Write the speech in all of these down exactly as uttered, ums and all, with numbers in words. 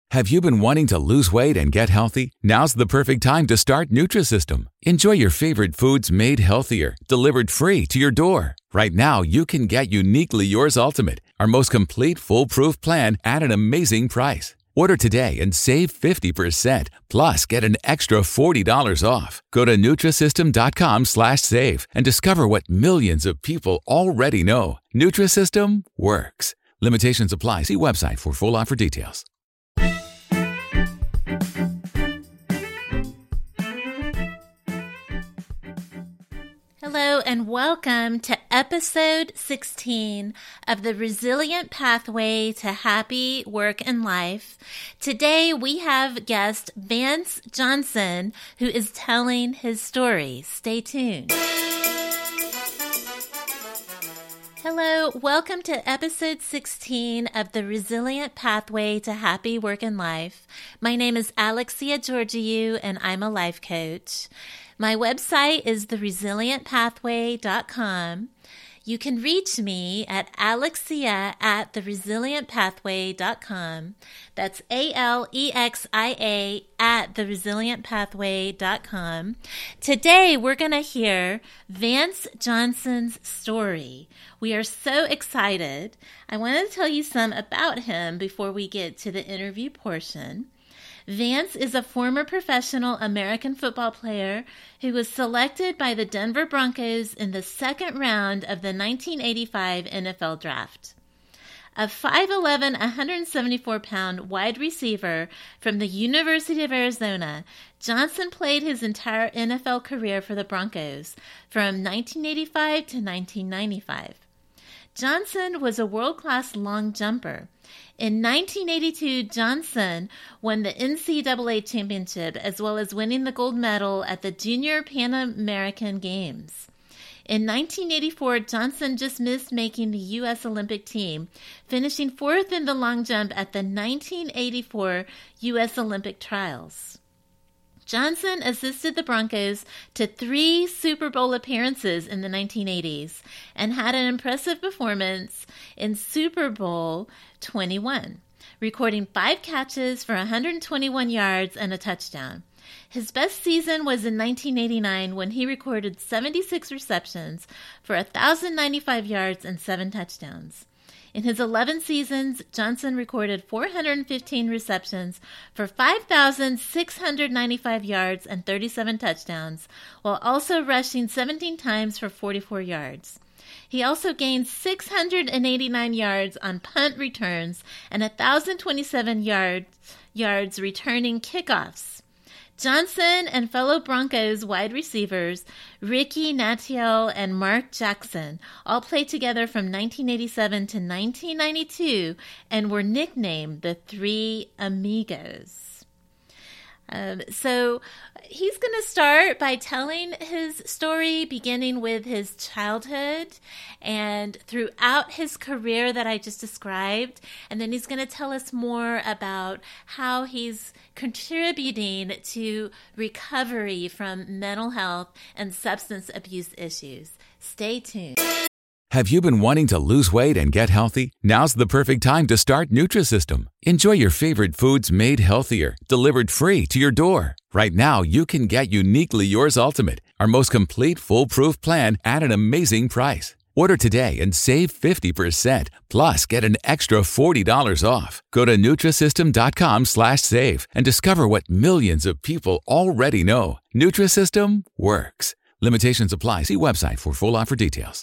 Have you been wanting to lose weight and get healthy? Now's the perfect time to start Nutrisystem. Enjoy your favorite foods made healthier, delivered free to your door. Right now, you can get Uniquely Yours Ultimate, our most complete foolproof plan at an amazing price. Order today and save fifty percent, plus get an extra forty dollars off. Go to Nutrisystem.com slash save and discover what millions of people already know. Nutrisystem works. Limitations apply. See website for full offer details. Hello and welcome to episode sixteen of the Resilient Pathway to Happy Work and Life. Today we have guest Vance Johnson, who is telling his story. Stay tuned. Hello, welcome to episode sixteen of the Resilient Pathway to Happy Work and Life. My name is Alexia Georgiou and I'm a life coach. My website is the resilient pathway dot com. You can reach me at alexia at the resilient pathway dot com. That's A L E X I A at the resilient pathway dot com. Today, we're going to hear Vance Johnson's story. We are so excited. I want to tell you some about him before we get to the interview portion. Vance is a former professional American football player who was selected by the Denver Broncos in the second round of the nineteen eighty-five N F L Draft. A five eleven, one hundred seventy-four pound wide receiver from the University of Arizona, Johnson played his entire N F L career for the Broncos from nineteen eighty-five to nineteen ninety-five. Johnson was a world-class long jumper. In nineteen eighty-two, Johnson won the N C double A championship as well as winning the gold medal at the Junior Pan American Games. In nineteen eighty-four, Johnson just missed making the U S Olympic team, finishing fourth in the long jump at the nineteen eighty-four U S Olympic trials. Johnson assisted the Broncos to three Super Bowl appearances in the nineteen eighties and had an impressive performance in Super Bowl twenty-one, recording five catches for one hundred twenty-one yards and a touchdown. His best season was in nineteen eighty-nine when he recorded seventy-six receptions for one thousand ninety-five yards and seven touchdowns. In his eleven seasons, Johnson recorded four hundred fifteen receptions for five thousand six hundred ninety-five yards and thirty-seven touchdowns, while also rushing seventeen times for forty-four yards. He also gained six hundred eighty-nine yards on punt returns and one thousand twenty-seven yards, yards returning kickoffs. Johnson and fellow Broncos wide receivers Ricky Nattiel and Mark Jackson all played together from nineteen eighty-seven to nineteen ninety-two and were nicknamed the Three Amigos. Um, so he's going to start by telling his story, beginning with his childhood and throughout his career that I just described. And then he's going to tell us more about how he's contributing to recovery from mental health and substance abuse issues. Stay tuned. Have you been wanting to lose weight and get healthy? Now's the perfect time to start Nutrisystem. Enjoy your favorite foods made healthier, delivered free to your door. Right now, you can get Uniquely Yours Ultimate, our most complete foolproof plan at an amazing price. Order today and save fifty percent, plus get an extra forty dollars off. Go to Nutrisystem.com slash save and discover what millions of people already know. Nutrisystem works. Limitations apply. See website for full offer details.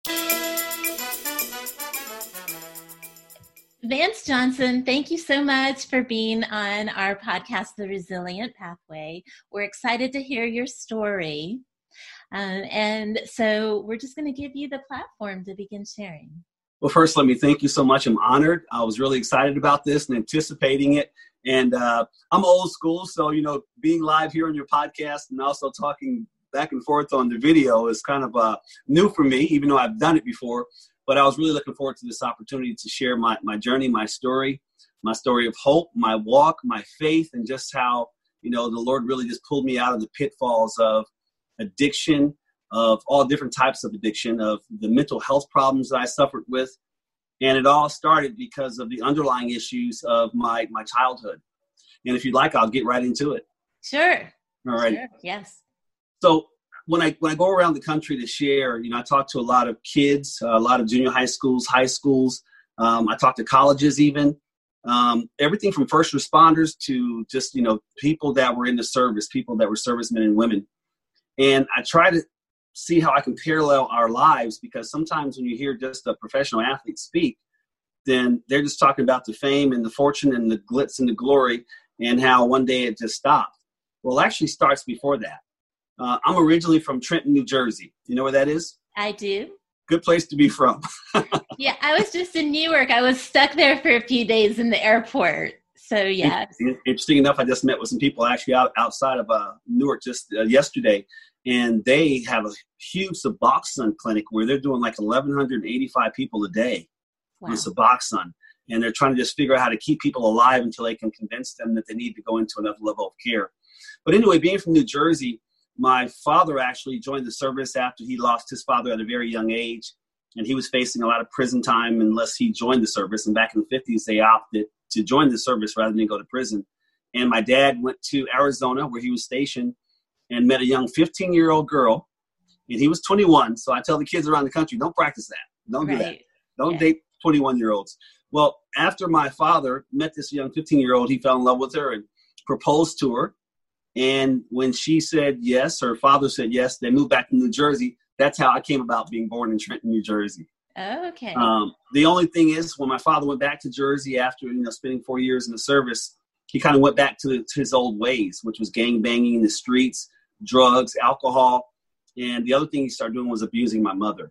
Vance Johnson, thank you so much for being on our podcast, The Resilient Pathway. We're excited to hear your story. Um, and so we're just going to give you the platform to begin sharing. Well, first, let me thank you so much. I'm honored. I was really excited about this and anticipating it. And uh, I'm old school, so, you know, being live here on your podcast and also talking back and forth on the video is kind of uh, new for me, even though I've done it before. But I was really looking forward to this opportunity to share my, my journey, my story, my story of hope, my walk, my faith, and just how, you know, the Lord really just pulled me out of the pitfalls of addiction, of all different types of addiction, of the mental health problems that I suffered with, And it all started because of the underlying issues of my, my childhood. And if you'd like, I'll get right into it. Sure. All right. Sure. Yes. So when I when I go around the country to share, you know, I talk to a lot of kids, a lot of junior high schools, high schools. Um, I talk to colleges even. Um, everything from first responders to just, you know, people that were in the service, people that were servicemen and women. And I try to see how I can parallel our lives, because sometimes when you hear just a professional athlete speak, then they're just talking about the fame and the fortune and the glitz and the glory and how one day it just stopped. Well, it actually starts before that. Uh, I'm originally from Trenton, New Jersey. You know where that is? I do. Good place to be from. Yeah, I was just in Newark. I was stuck there for a few days in the airport. So, yeah. Interesting enough, I just met with some people actually out, outside of uh, Newark just uh, yesterday, and they have a huge Suboxone clinic where they're doing like eleven eighty-five people a day wow. on Suboxone. And they're trying to just figure out how to keep people alive until they can convince them that they need to go into another level of care. But anyway, being from New Jersey, my father actually joined the service after he lost his father at a very young age, and he was facing a lot of prison time unless he joined the service. And back in the fifties, they opted to join the service rather than go to prison. And my dad went to Arizona where he was stationed and met a young fifteen-year-old girl, and he was twenty-one. So I tell the kids around the country, don't practice that. Don't right. do that. Don't yeah. date twenty-one-year-olds. Well, after my father met this young fifteen-year-old, he fell in love with her and proposed to her. And when she said yes, her father said yes, they moved back to New Jersey. That's how I came about being born in Trenton, New Jersey. Oh, okay. Um, the only thing is, when my father went back to Jersey after, you know, spending four years in the service, he kind of went back to, to his old ways, which was gang banging in the streets, drugs, alcohol. And the other thing he started doing was abusing my mother.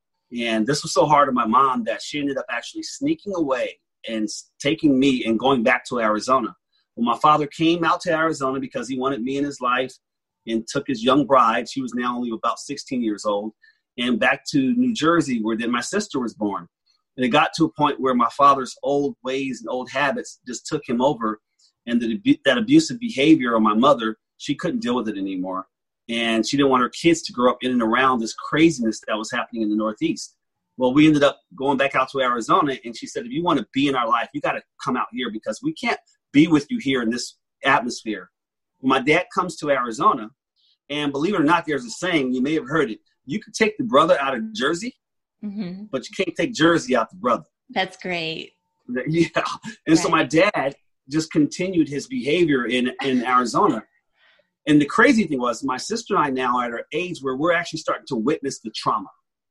And this was so hard on my mom that she ended up actually sneaking away and taking me and going back to Arizona. When my father came out to Arizona because he wanted me in his life and took his young bride, she was now only about sixteen years old, and back to New Jersey where then my sister was born. And it got to a point where my father's old ways and old habits just took him over, and the, that abusive behavior of my mother, she couldn't deal with it anymore. And she didn't want her kids to grow up in and around this craziness that was happening in the Northeast. Well, we ended up going back out to Arizona, and she said, if you want to be in our life, you got to come out here because we can't be with you here in this atmosphere. Well, my dad comes to Arizona, and believe it or not, there's a saying, you may have heard it, you could take the brother out of Jersey, mm-hmm. but you can't take Jersey out the brother. That's great. Yeah. And right. so my dad just continued his behavior in, in Arizona. And the crazy thing was, my sister and I now are at our age where we're actually starting to witness the trauma.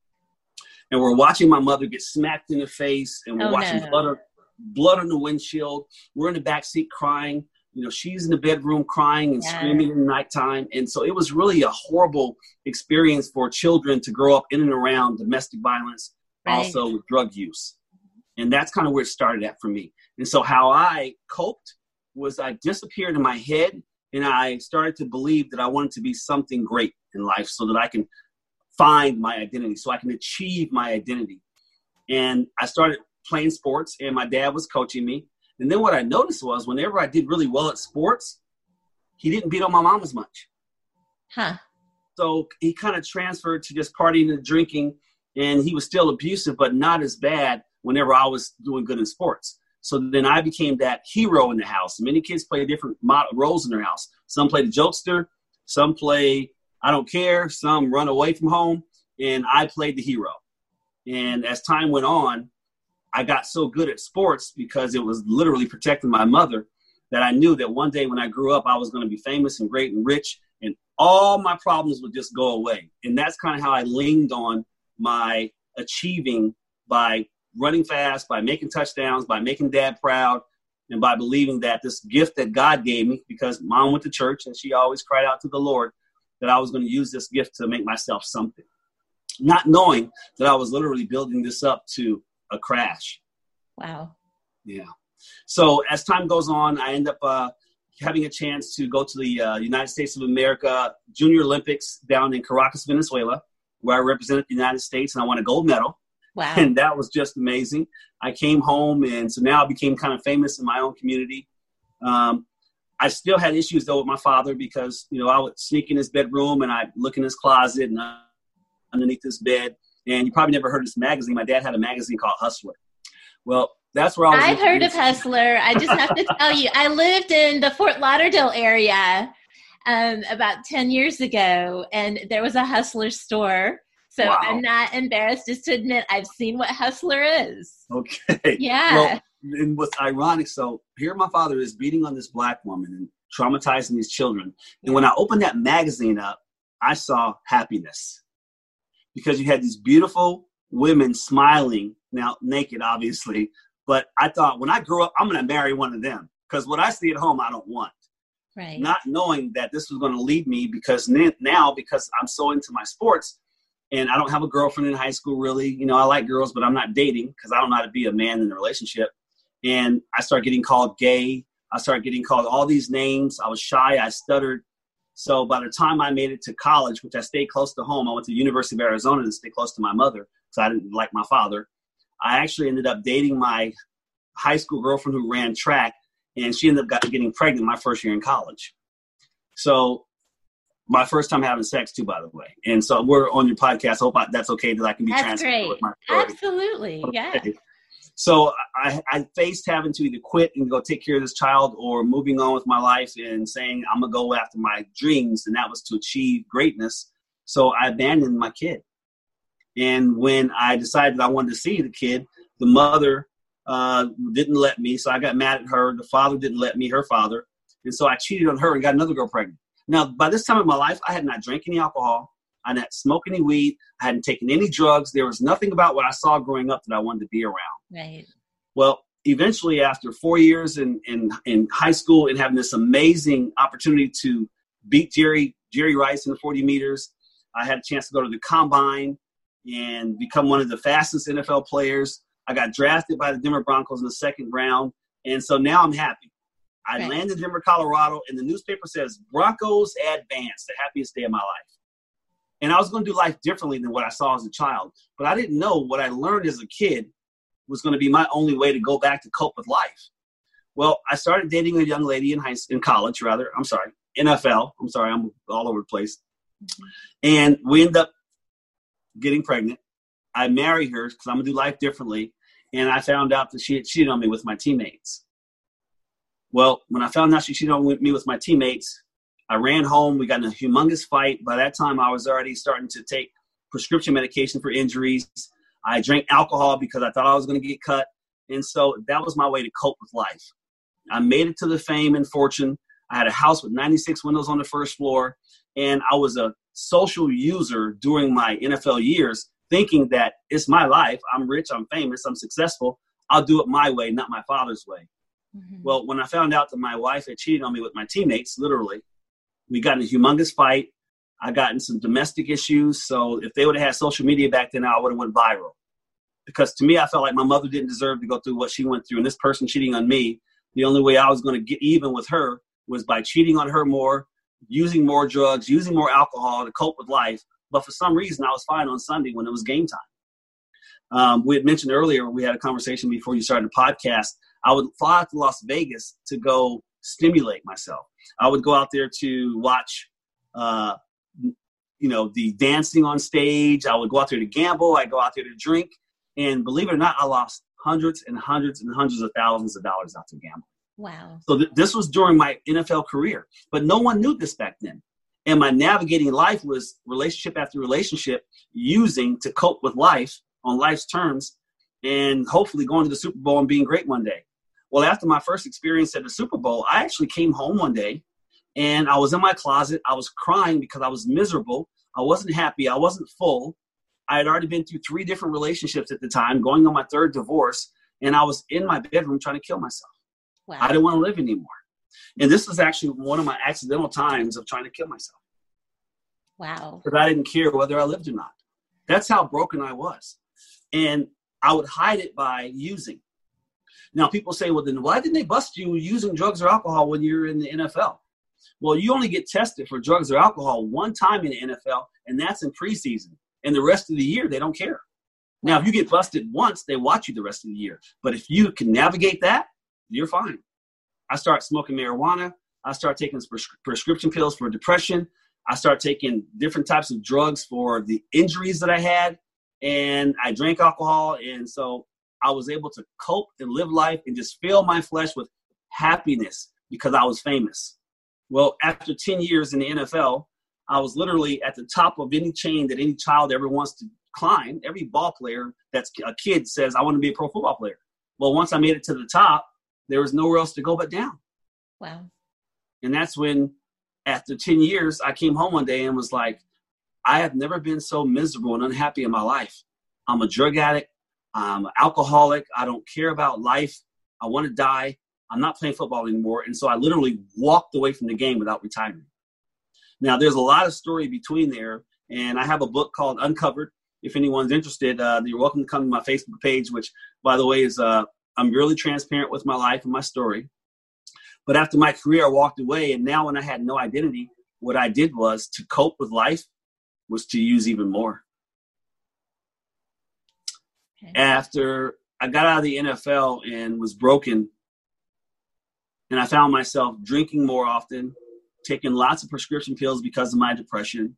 And we're watching my mother get smacked in the face, and we're oh, watching no. blood, blood on the windshield. We're in the backseat crying. You know, she's in the bedroom crying and yeah. screaming in the nighttime. And so it was really a horrible experience for children to grow up in and around domestic violence, right. also with drug use. And that's kind of where it started at for me. And so how I coped was I disappeared in my head, and I started to believe that I wanted to be something great in life so that I can find my identity, so I can achieve my identity. And I started playing sports, and my dad was coaching me. And then what I noticed was whenever I did really well at sports, he didn't beat on my mom as much. Huh. So he kind of transferred to just partying and drinking, and he was still abusive, but not as bad whenever I was doing good in sports. So then I became that hero in the house. Many kids play different roles in their house. Some play the jokester, some play I don't care, some run away from home, and I played the hero. And as time went on, I got so good at sports because it was literally protecting my mother that I knew that one day when I grew up, I was going to be famous and great and rich, and all my problems would just go away. And that's kind of how I leaned on my achieving by running fast, by making touchdowns, by making dad proud, and by believing that this gift that God gave me, because mom went to church and she always cried out to the Lord, that I was going to use this gift to make myself something, not knowing that I was literally building this up to a crash. Wow. Yeah. So as time goes on, I end up uh, having a chance to go to the uh, United States of America Junior Olympics down in Caracas, Venezuela, where I represented the United States, and I won a gold medal. Wow. And that was just amazing. I came home, and so now I became kind of famous in my own community. Um, I still had issues, though, with my father because, you know, I would sneak in his bedroom, and I'd look in his closet and underneath his bed. And you probably never heard of this magazine. My dad had a magazine called Hustler. Well, that's where I was. I've heard of Hustler. I just have to tell you, I lived in the Fort Lauderdale area um, about ten years ago, and there was a Hustler store. So wow. I'm not embarrassed just to admit I've seen what Hustler is. Okay. Yeah. Well, and what's ironic, so here my father is beating on this black woman and traumatizing these children. And when I opened that magazine up, I saw happiness. Because you had these beautiful women smiling, now naked, obviously. But I thought, when I grow up, I'm going to marry one of them. Because what I see at home, I don't want. Right. Not knowing that this was going to lead me, because now, because I'm so into my sports, and I don't have a girlfriend in high school, really. You know, I like girls, but I'm not dating because I don't know how to be a man in a relationship. And I started getting called gay. I started getting called all these names. I was shy. I stuttered. So by the time I made it to college, which I stayed close to home, I went to the University of Arizona to stay close to my mother because I didn't like my father. I actually ended up dating my high school girlfriend who ran track, and she ended up got, getting pregnant my first year in college. So my first time having sex too, by the way. And so we're on your podcast. I hope I, that's okay that I can be that's transparent great. with my story. Absolutely. Okay. Yeah. So I, I faced having to either quit and go take care of this child or moving on with my life and saying, I'm going to go after my dreams. And that was to achieve greatness. So I abandoned my kid. And when I decided I wanted to see the kid, the mother uh, didn't let me. So I got mad at her. The father didn't let me, her father. And so I cheated on her and got another girl pregnant. Now, by this time in my life, I had not drank any alcohol. I had not smoked any weed. I hadn't taken any drugs. There was nothing about what I saw growing up that I wanted to be around. Right. Well, eventually, after four years in, in, in high school and having this amazing opportunity to beat Jerry Jerry Rice in the forty meters, I had a chance to go to the combine and become one of the fastest N F L players. I got drafted by the Denver Broncos in the second round. And so now I'm happy. I right. landed in Denver, Colorado, and the newspaper says, Broncos advance, the happiest day of my life. And I was going to do life differently than what I saw as a child. But I didn't know what I learned as a kid was going to be my only way to go back to cope with life. Well, I started dating a young lady in high in college, rather. I'm sorry, N F L. I'm sorry, I'm all over the place. Mm-hmm. And we ended up getting pregnant. I married her because I'm going to do life differently. And I found out that she had cheated on me with my teammates. Well, when I found out she cheated on me with my teammates, I ran home. We got in a humongous fight. By that time, I was already starting to take prescription medication for injuries. I drank alcohol because I thought I was going to get cut. And so that was my way to cope with life. I made it to the fame and fortune. I had a house with ninety-six windows on the first floor. And I was a social user during my N F L years, thinking that it's my life. I'm rich. I'm famous. I'm successful. I'll do it my way, not my father's way. Mm-hmm. Well, when I found out that my wife had cheated on me with my teammates, literally, we got in a humongous fight. I got in some domestic issues. So if they would have had social media back then, I would have went viral. Because to me, I felt like my mother didn't deserve to go through what she went through. And this person cheating on me, the only way I was going to get even with her was by cheating on her more, using more drugs, using more alcohol to cope with life. But for some reason, I was fine on Sunday when it was game time. Um, we had mentioned earlier, we had a conversation before you started the podcast. I would fly out to Las Vegas to go stimulate myself. I would go out there to watch, uh, you know, the dancing on stage. I would go out there to gamble. I'd go out there to drink. And believe it or not, I lost hundreds and hundreds and hundreds of thousands of dollars out to gambling. Wow. So th- this was during my N F L career. But no one knew this back then. And my navigating life was relationship after relationship, using to cope with life on life's terms and hopefully going to the Super Bowl and being great one day. Well, after my first experience at the Super Bowl, I actually came home one day and I was in my closet. I was crying because I was miserable. I wasn't happy. I wasn't full. I had already been through three different relationships at the time, going on my third divorce, and I was in my bedroom trying to kill myself. Wow. I didn't want to live anymore. And this was actually one of my accidental times of trying to kill myself. Wow. Because I didn't care whether I lived or not. That's how broken I was. And I would hide it by using. Now, people say, well, then why didn't they bust you using drugs or alcohol when you're in the N F L? Well, you only get tested for drugs or alcohol one time in the N F L, and that's in preseason. And the rest of the year, they don't care. Now, if you get busted once, they watch you the rest of the year. But if you can navigate that, you're fine. I start smoking marijuana. I start taking pres- prescription pills for depression. I start taking different types of drugs for the injuries that I had. And I drank alcohol. And so I was able to cope and live life and just fill my flesh with happiness because I was famous. Well, after ten years in the N F L, I was literally at the top of any chain that any child ever wants to climb. Every ball player that's a kid says, I want to be a pro football player. Well, once I made it to the top, there was nowhere else to go but down. Wow. And that's when, after ten years, I came home one day and was like, I have never been so miserable and unhappy in my life. I'm a drug addict. I'm an alcoholic. I don't care about life. I want to die. I'm not playing football anymore. And so I literally walked away from the game without retiring. Now, there's a lot of story between there. And I have a book called Uncovered. If anyone's interested, uh, you're welcome to come to my Facebook page, which, by the way, is uh, I'm really transparent with my life and my story. But after my career, I walked away. And now when I had no identity, what I did was to cope with life was to use even more. Okay. After I got out of the N F L and was broken, and I found myself drinking more often, taking lots of prescription pills because of my depression,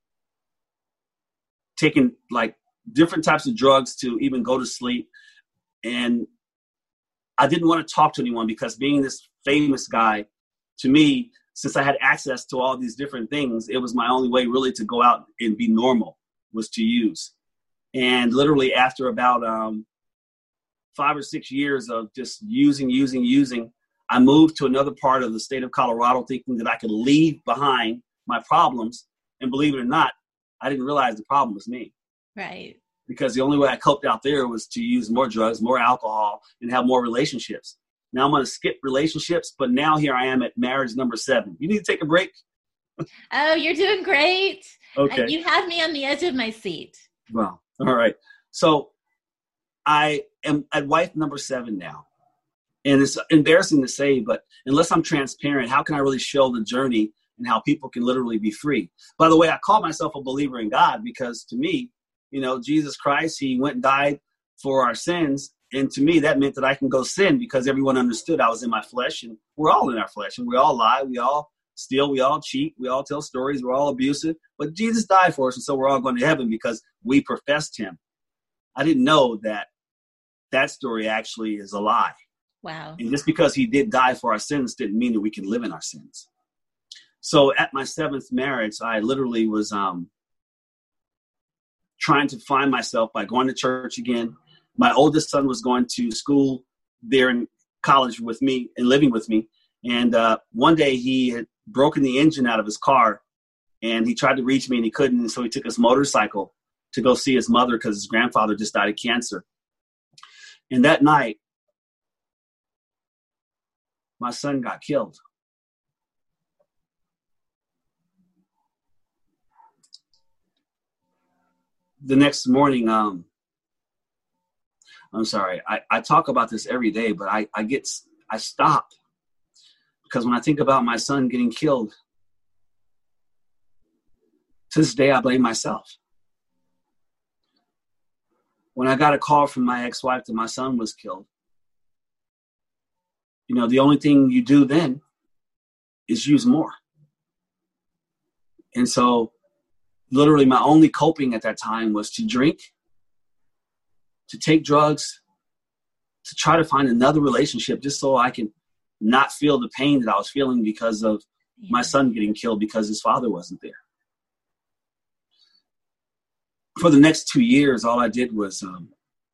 taking like different types of drugs to even go to sleep. And I didn't want to talk to anyone because being this famous guy, to me, since I had access to all these different things, it was my only way really to go out and be normal, was to use. And literally after about um, five or six years of just using, using, using, I moved to another part of the state of Colorado thinking that I could leave behind my problems. And believe it or not, I didn't realize the problem was me. Right. Because the only way I coped out there was to use more drugs, more alcohol, and have more relationships. Now I'm going to skip relationships, but now here I am at marriage number seven. You need to take a break? Oh, you're doing great. Okay. You have me on the edge of my seat. Well, all right. So I am at wife number seven now. And it's embarrassing to say, but unless I'm transparent, how can I really show the journey and how people can literally be free? By the way, I call myself a believer in God because to me, you know, Jesus Christ, he went and died for our sins. And to me, that meant that I can go sin because everyone understood I was in my flesh, and we're all in our flesh, and we all lie. We all steal. We all cheat. We all tell stories. We're all abusive. But Jesus died for us, and so we're all going to heaven because we professed him. I didn't know that that story actually is a lie. Wow. And just because he did die for our sins didn't mean that we can live in our sins. So at my seventh marriage, I literally was um, trying to find myself by going to church again. My oldest son was going to school there in college with me and living with me. And uh, one day he had broken the engine out of his car and he tried to reach me and he couldn't. And so he took his motorcycle to go see his mother because his grandfather just died of cancer. And that night, my son got killed. The next morning, um, I'm sorry, I, I talk about this every day, but I, I get, I stop because when I think about my son getting killed, to this day, I blame myself. When I got a call from my ex-wife that my son was killed, you know, the only thing you do then is use more. And so literally my only coping at that time was to drink, to take drugs, to try to find another relationship just so I can not feel the pain that I was feeling because of yeah. my son getting killed because his father wasn't there. For the next two years, all I did was um,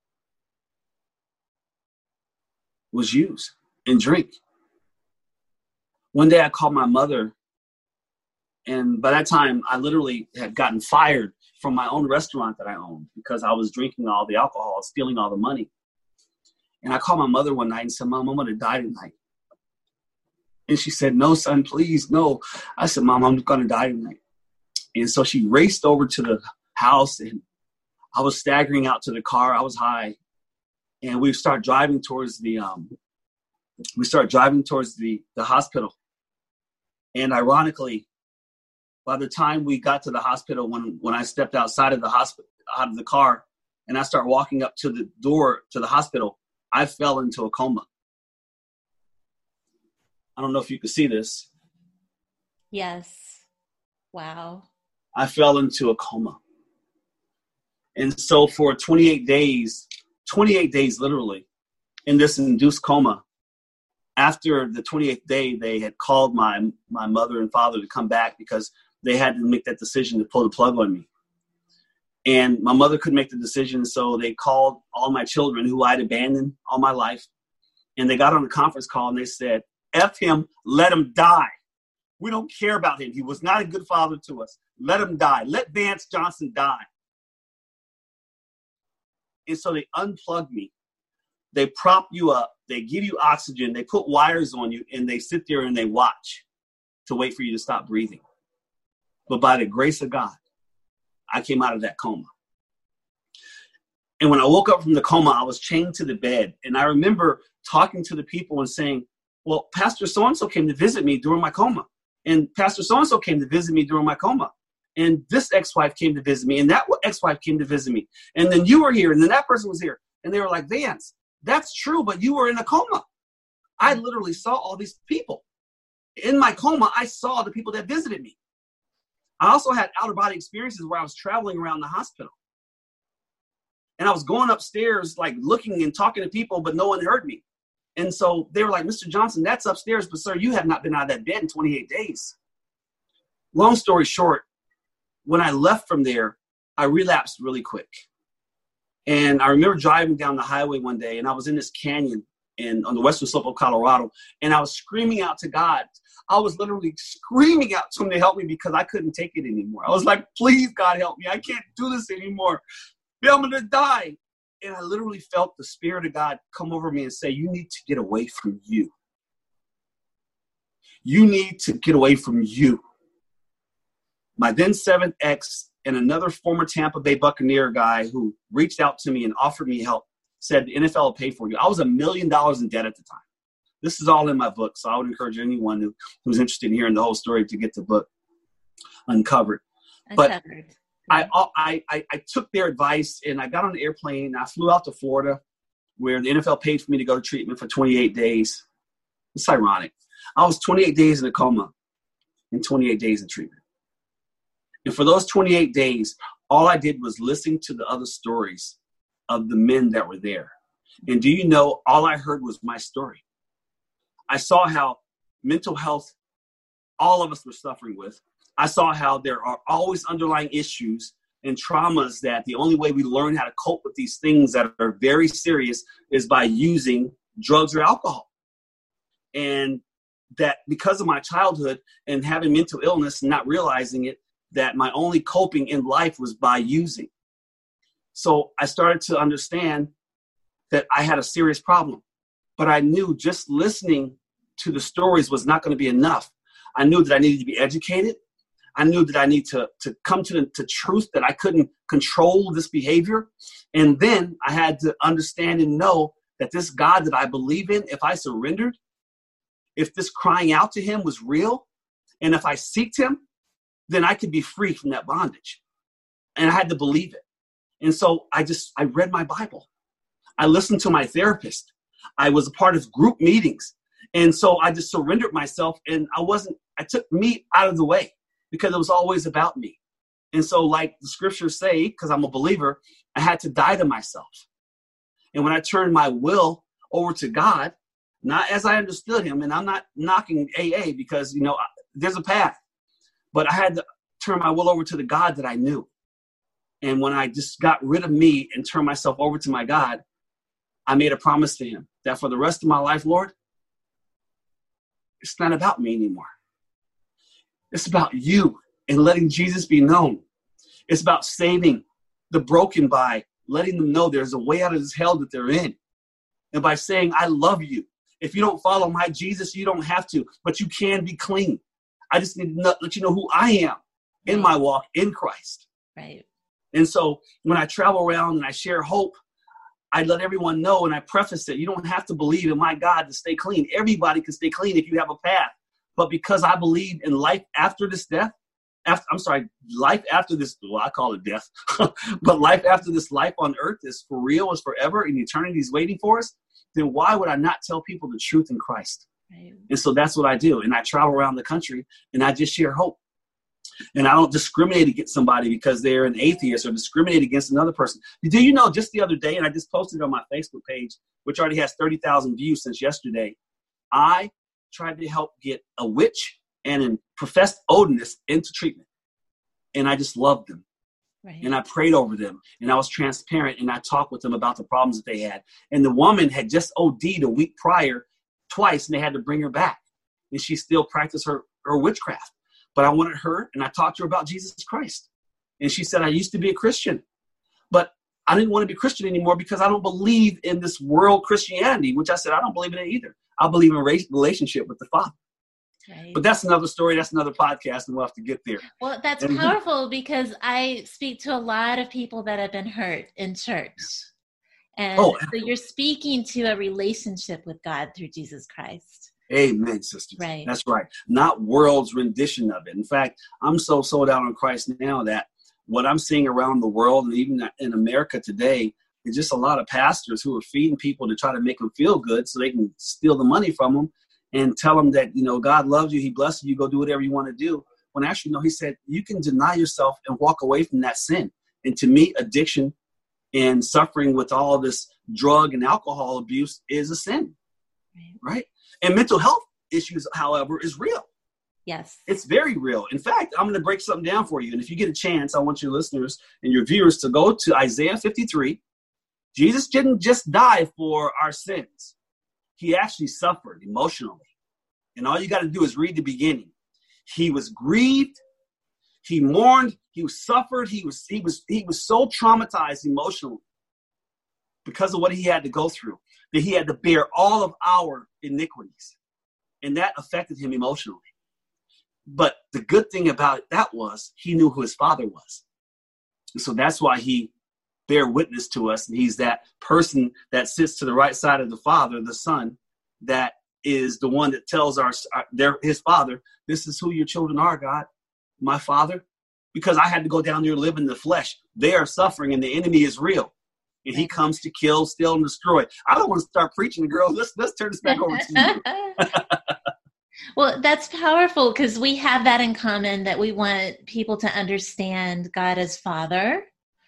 was use and drink. One day I called my mother, and by that time I literally had gotten fired from my own restaurant that I owned because I was drinking all the alcohol, stealing all the money. And I called my mother one night and said, Mom, I'm going to die tonight. And she said, no, son, please, no. I said, Mom, I'm going to die tonight. And so she raced over to the house, and I was staggering out to the car. I was high. And we start driving towards the, um, we start driving towards the, the hospital. And ironically, by the time we got to the hospital, when, when I stepped outside of the hospital, out of the car, and I start walking up to the door to the hospital, I fell into a coma. I don't know if you can see this. Yes. Wow. I fell into a coma. And so for twenty-eight days, twenty-eight days literally in this induced coma. After the twenty-eighth day, they had called my my mother and father to come back because they had to make that decision to pull the plug on me. And my mother couldn't make the decision, so they called all my children who I'd abandoned all my life. And they got on a conference call and they said, F him, let him die. We don't care about him. He was not a good father to us. Let him die. Let Vance Johnson die. And so they unplugged me. They prop you up. They give you oxygen. They put wires on you, and they sit there and they watch to wait for you to stop breathing. But by the grace of God, I came out of that coma. And when I woke up from the coma, I was chained to the bed. And I remember talking to the people and saying, well, Pastor so-and-so came to visit me during my coma. And Pastor so-and-so came to visit me during my coma. And this ex-wife came to visit me. And that ex-wife came to visit me. And then you were here. And then that person was here. And they were like, Vance, that's true, but you were in a coma. I literally saw all these people. In my coma, I saw the people that visited me. I also had out-of-body experiences where I was traveling around the hospital. And I was going upstairs, like looking and talking to people, but no one heard me. And so they were like, Mister Johnson, that's upstairs, but sir, you have not been out of that bed in twenty-eight days. Long story short, when I left from there, I relapsed really quick. And I remember driving down the highway one day, and I was in this canyon in, on the western slope of Colorado, and I was screaming out to God. I was literally screaming out to him to help me because I couldn't take it anymore. I was like, please, God, help me. I can't do this anymore. I'm going to die. And I literally felt the Spirit of God come over me and say, you need to get away from you. You need to get away from you. My then seventh ex and another former Tampa Bay Buccaneer guy who reached out to me and offered me help said, the N F L will pay for you. I was a million dollars in debt at the time. This is all in my book, so I would encourage anyone who, who's interested in hearing the whole story to get the book uncovered. Uncovered. But I, I, I, I took their advice, and I got on an airplane. I flew out to Florida, where the N F L paid for me to go to treatment for twenty-eight days. It's ironic. I was twenty-eight days in a coma and twenty-eight days in treatment. And for those twenty-eight days, all I did was listen to the other stories of the men that were there. And do you know, all I heard was my story. I saw how mental health all of us were suffering with. I saw how there are always underlying issues and traumas that the only way we learn how to cope with these things that are very serious is by using drugs or alcohol. And that because of my childhood and having mental illness and not realizing it, that my only coping in life was by using. So I started to understand that I had a serious problem. But I knew just listening to the stories was not going to be enough. I knew that I needed to be educated. I knew that I need to, to come to the to truth that I couldn't control this behavior. And then I had to understand and know that this God that I believe in, if I surrendered, if this crying out to him was real, and if I seeked him, then I could be free from that bondage. And I had to believe it. And so I just, I read my Bible. I listened to my therapist. I was a part of group meetings. And so I just surrendered myself, and I wasn't, I took me out of the way because it was always about me. And so like the scriptures say, because I'm a believer, I had to die to myself. And when I turned my will over to God, not as I understood him, and I'm not knocking A A because, you know, there's a path, but I had to turn my will over to the God that I knew. And when I just got rid of me and turned myself over to my God, I made a promise to him that for the rest of my life, Lord, it's not about me anymore. It's about you and letting Jesus be known. It's about saving the broken by letting them know there's a way out of this hell that they're in. And by saying, I love you. If you don't follow my Jesus, you don't have to, but you can be clean. I just need to let you know who I am in my walk in Christ. Right. And so when I travel around and I share hope, I let everyone know, and I preface it, you don't have to believe in my God to stay clean. Everybody can stay clean if you have a path. But because I believe in life after this death, after, I'm sorry, life after this, well, I call it death, but life after this life on earth is for real, is forever, and eternity is waiting for us, then why would I not tell people the truth in Christ? Right. And so that's what I do. And I travel around the country, and I just share hope. And I don't discriminate against somebody because they're an atheist or discriminate against another person. Do you know, just the other day, and I just posted it on my Facebook page, which already has thirty thousand views since yesterday, I tried to help get a witch and a professed Odinist into treatment. And I just loved them. Right. And I prayed over them. And I was transparent. And I talked with them about the problems that they had. And the woman had just O D'd a week prior twice, and they had to bring her back. And she still practiced her, her witchcraft. But I wanted her, and I talked to her about Jesus Christ. And she said, I used to be a Christian, but I didn't want to be Christian anymore because I don't believe in this world Christianity, which I said, I don't believe in it either. I believe in a relationship with the Father. Right. But that's another story. That's another podcast, and we'll have to get there. Well, that's and, powerful because I speak to a lot of people that have been hurt in church. And oh, so you're speaking to a relationship with God through Jesus Christ. Amen, sisters. Right. That's right. Not world's rendition of it. In fact, I'm so sold out on Christ now that what I'm seeing around the world and even in America today is just a lot of pastors who are feeding people to try to make them feel good so they can steal the money from them and tell them that, you know, God loves you. He blesses you. Go do whatever you want to do. When actually, no, he said, you can deny yourself and walk away from that sin. And to me, addiction and suffering with all this drug and alcohol abuse is a sin. Right. Right? And mental health issues, however, is real. Yes. It's very real. In fact, I'm going to break something down for you. And if you get a chance, I want your listeners and your viewers to go to Isaiah fifty-three. Jesus didn't just die for our sins. He actually suffered emotionally. And all you got to do is read the beginning. He was grieved. He mourned. He was suffered. He was, he was, he was so traumatized emotionally because of what he had to go through, that he had to bear all of our iniquities. And that affected him emotionally. But the good thing about that was he knew who his Father was. And so that's why he bear witness to us. And he's that person that sits to the right side of the Father, the Son, that is the one that tells our, their, his Father, this is who your children are, God, my Father. Because I had to go down there and live in the flesh. They are suffering and the enemy is real. And he comes to kill, steal, and destroy. I don't want to start preaching, girls. Let's, let's turn this back over to you. Well, that's powerful because we have that in common, that we want people to understand God as Father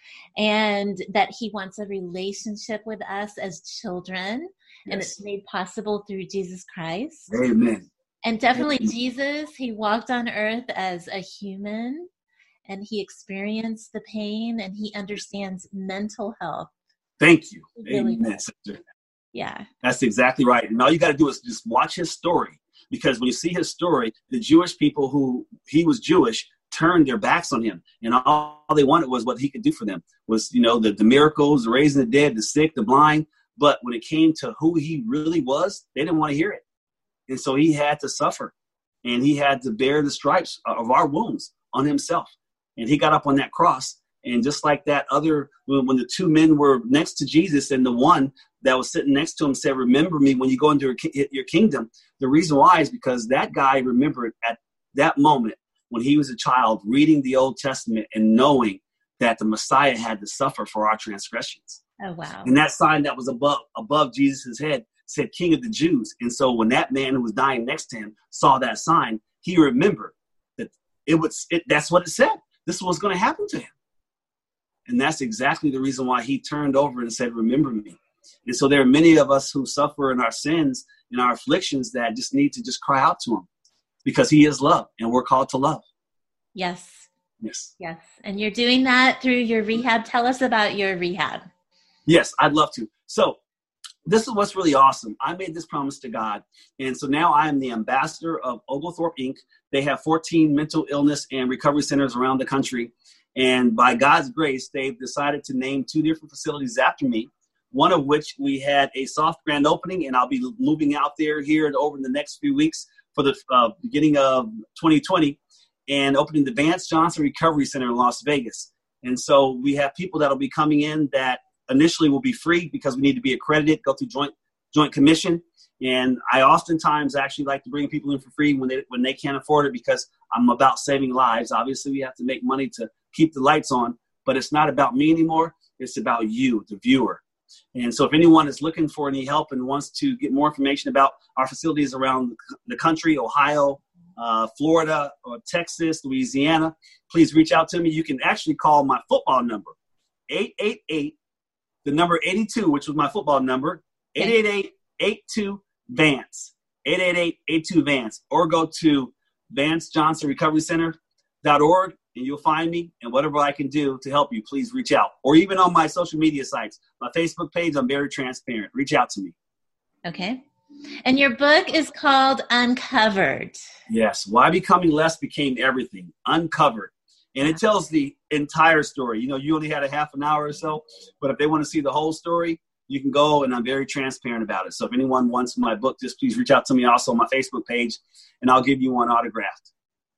and that he wants a relationship with us as children. Yes. And it's made possible through Jesus Christ. Amen. And definitely Amen. Jesus, he walked on earth as a human and he experienced the pain and he understands mental health. Thank you. Really Amen, does. sister. Yeah. That's exactly right. And all you got to do is just watch his story. Because when you see his story, the Jewish people who he was Jewish turned their backs on him. And all, all they wanted was what he could do for them was, you know, the, the miracles, the raising the dead, the sick, the blind. But when it came to who he really was, they didn't want to hear it. And so he had to suffer and he had to bear the stripes of our wounds on himself. And he got up on that cross. And just like that other, when the two men were next to Jesus and the one that was sitting next to him said, remember me when you go into your kingdom. The reason why is because that guy remembered at that moment when he was a child reading the Old Testament and knowing that the Messiah had to suffer for our transgressions. Oh, wow. And that sign that was above above Jesus' head said King of the Jews. And so when that man who was dying next to him saw that sign, he remembered that it was, it, that's what it said. This was going to happen to him. And that's exactly the reason why he turned over and said, remember me. And so there are many of us who suffer in our sins and our afflictions that just need to just cry out to him because he is love and we're called to love. Yes. Yes. Yes. And you're doing that through your rehab. Tell us about your rehab. Yes, I'd love to. So this is what's really awesome. I made this promise to God. And so now I am the ambassador of Oglethorpe Incorporated. They have fourteen mental illness and recovery centers around the country. And by God's grace, they've decided to name two different facilities after me, one of which we had a soft grand opening, and I'll be moving out there here over the next few weeks for the uh, beginning of twenty twenty, and opening the Vance Johnson Recovery Center in Las Vegas. And so we have people that will be coming in that initially will be free because we need to be accredited, go through joint joint commission. And I oftentimes actually like to bring people in for free when they when they can't afford it because I'm about saving lives. Obviously, we have to make money to keep the lights on, but it's not about me anymore. It's about you, the viewer. And so if anyone is looking for any help and wants to get more information about our facilities around the country, Ohio, uh, Florida or Texas, Louisiana, please reach out to me. You can actually call my football number, eight eight eight, the number eighty-two, which was my football number, eight eight eight, eight two, Vance, eight eight eight, eight two, Vance, or go to Vance Johnson Recovery Center dot org and you'll find me, and whatever I can do to help you, please reach out. Or even on my social media sites, my Facebook page, I'm very transparent. Reach out to me. Okay. And your book is called Uncovered. Yes. Why Becoming Less Became Everything. Uncovered. And it tells the entire story. You know, you only had a half an hour or so, but if they want to see the whole story, you can go, and I'm very transparent about it. So if anyone wants my book, just please reach out to me also on my Facebook page, and I'll give you one autographed.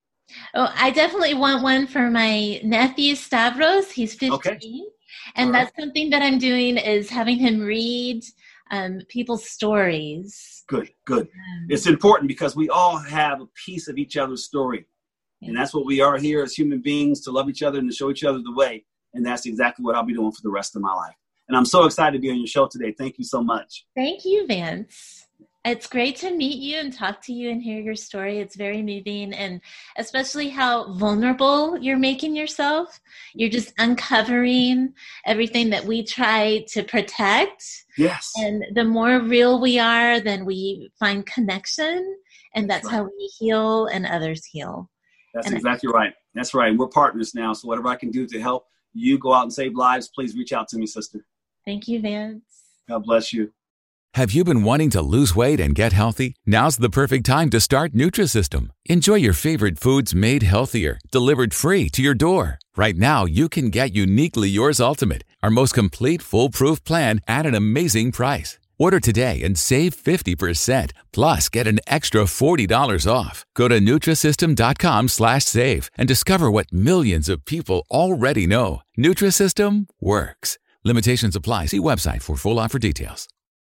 Oh, I definitely want one for my nephew, Stavros. He's fifteen. Okay. And All that's right. something that I'm doing is having him read um, people's stories. Good, good. Um, It's important because we all have a piece of each other's story. And that's what we are here as human beings, to love each other and to show each other the way. And that's exactly what I'll be doing for the rest of my life. And I'm so excited to be on your show today. Thank you so much. Thank you, Vance. It's great to meet you and talk to you and hear your story. It's very moving, and especially how vulnerable you're making yourself. You're just uncovering everything that we try to protect. Yes. And the more real we are, then we find connection, and that's, That's right. how we heal and others heal. That's and exactly right. That's right. We're partners now. So whatever I can do to help you go out and save lives, please reach out to me, sister. Thank you, Vance. God bless you. Have you been wanting to lose weight and get healthy? Now's the perfect time to start Nutrisystem. Enjoy your favorite foods made healthier, delivered free to your door. Right now, you can get Uniquely Yours Ultimate, our most complete foolproof plan at an amazing price. Order today and save fifty percent, plus get an extra forty dollars off. Go to Nutrisystem.com slash save and discover what millions of people already know. Nutrisystem works. Limitations apply. See website for full offer details.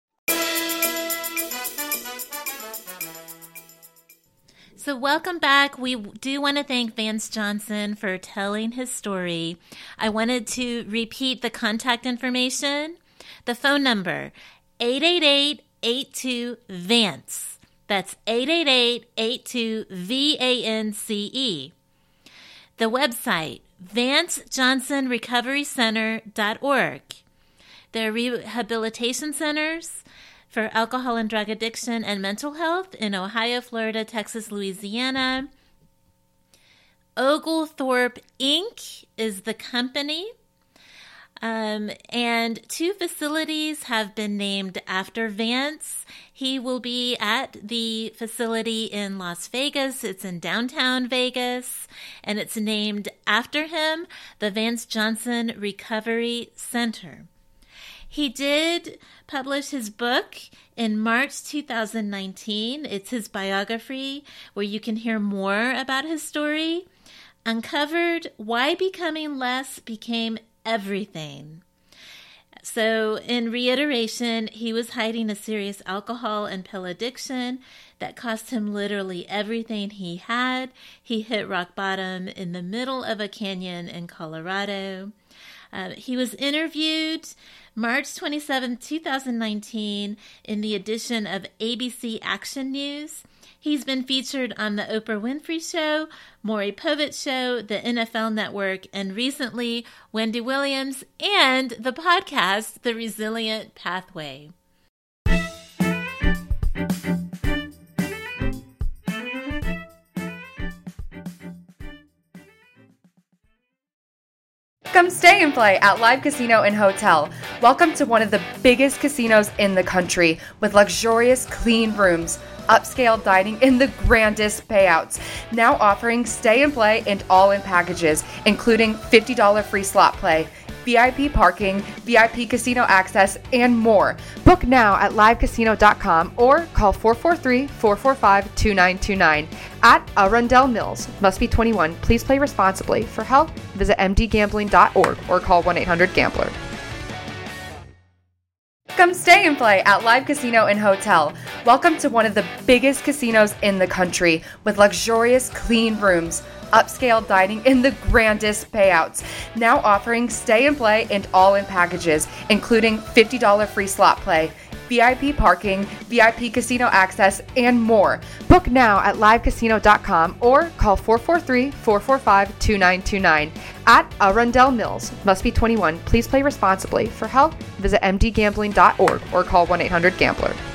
So welcome back. We do want to thank Vance Johnson for telling his story. I wanted to repeat the contact information. The phone number, eight eight eight, eight two, Vance. That's eight eight eight, eight two, V A N C E. The website, Vance Johnson Recovery Center dot org. There are rehabilitation centers for alcohol and drug addiction and mental health in Ohio, Florida, Texas, Louisiana. Oglethorpe Incorporated is the company. Um, and two facilities have been named after Vance. He will be at the facility in Las Vegas. It's in downtown Vegas, and it's named after him, the Vance Johnson Recovery Center. He did publish his book in March two thousand nineteen. It's his biography where you can hear more about his story. Uncovered, Why Becoming Less Became Everything. So in reiteration, he was hiding a serious alcohol and pill addiction that cost him literally everything he had. He hit rock bottom in the middle of a canyon in Colorado. Uh, he was interviewed March twenty-seventh, twenty nineteen in the edition of A B C Action News. He's been featured on the Oprah Winfrey Show, Maury Povich Show, the N F L Network, and recently Wendy Williams, and the podcast, The Resilient Pathway. Come stay and play at Live Casino and Hotel. Welcome to one of the biggest casinos in the country with luxurious, clean rooms, upscale dining, and the grandest payouts. Now offering stay and play and all-in packages, including fifty dollars free slot play, V I P parking, V I P casino access, and more. Book now at live casino dot com or call four four three, four four five, two nine two nine. At Arundel Mills. Must be twenty-one. Please play responsibly. For help, visit m d gambling dot org or call one eight hundred gambler. Come stay and play at Live Casino and Hotel. Welcome to one of the biggest casinos in the country with luxurious, clean rooms, upscale dining, and the grandest payouts. Now offering stay and play and all-in packages, including fifty dollars free slot play, V I P parking, V I P casino access, and more. Book now at live casino dot com or call four four three, four four five, two nine two nine. At Arundel Mills. Must be twenty-one. Please play responsibly. For help, visit m d gambling dot org or call one eight hundred gambler.